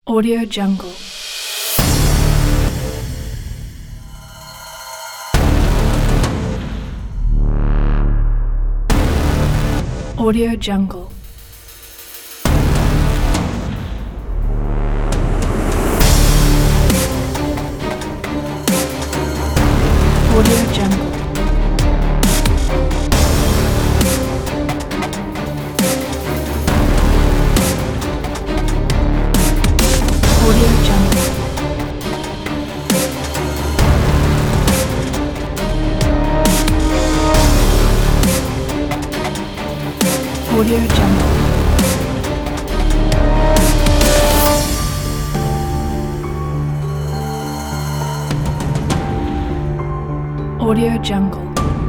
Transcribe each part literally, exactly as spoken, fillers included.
Audio Jungle. Audio Jungle. Audio Jungle. Audio Jungle. Audio Jungle. Audio Jungle.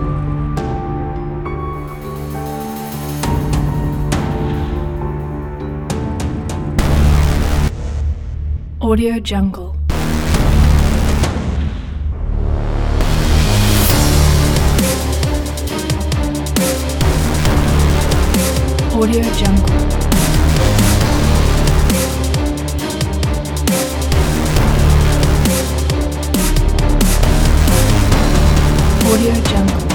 Audio Jungle. Audio Jungle. Audio Jungle.